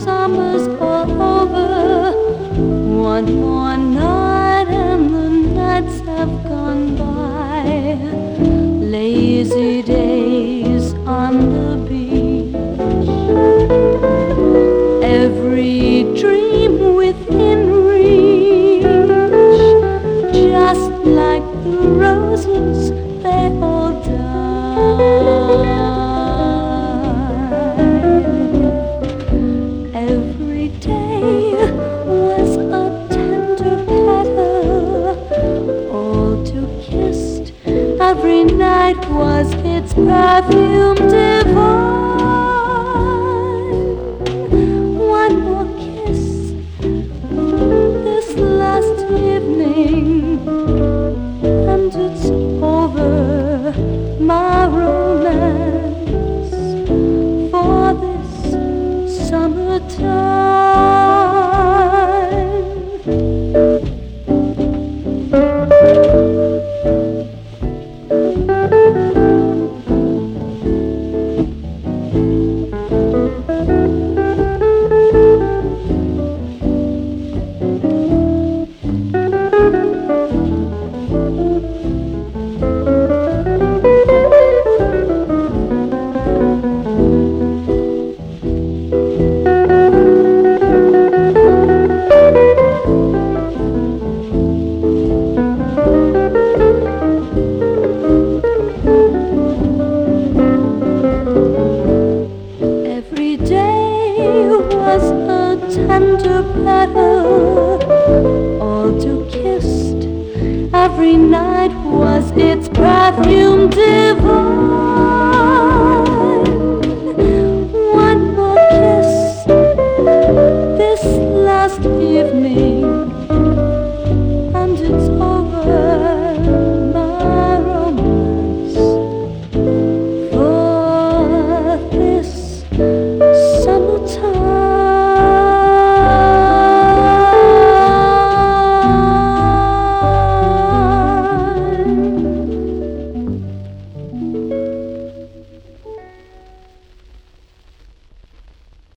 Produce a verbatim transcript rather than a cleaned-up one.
summer's all over. One more night and the nights have gone by. Lazy days on the beach. Every dream within reach. Just like the roses, they all die. Every day was a tender petal, all too kissed. Every night was its perfume divine. One more kiss this last evening, and it's over, my romance for this summertime. Was a tender petal, all too kissed. Every night was its perfume divine.